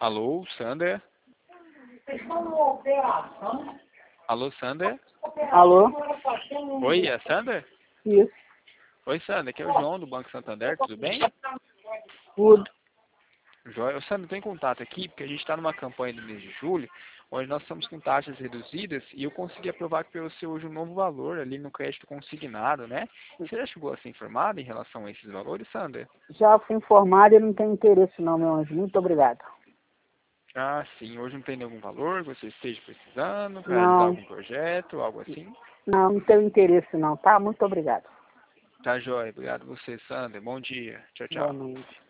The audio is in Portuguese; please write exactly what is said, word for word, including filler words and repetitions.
Alô, Sander? Alô, Sander? Alô? Oi, é Sander? Isso. Oi, Sander, aqui é o João do Banco Santander, tudo bem? Tudo. Joia. Ô, Sander, estou em contato aqui porque a gente está numa campanha do mês de julho, onde nós estamos com taxas reduzidas e eu consegui aprovar que para você hoje um novo valor ali no crédito consignado, né? Você já chegou a ser informado em relação a esses valores, Sander? Já fui informado e não tenho interesse não, meu anjo. Muito obrigado. Ah, sim. Hoje não tem nenhum valor que você esteja precisando para realizar Não, algum projeto, algo assim? não, não tenho interesse não, tá? Muito obrigado. Tá, joia. Obrigado a você, Sander. Bom dia. Tchau, Boa tchau. noite.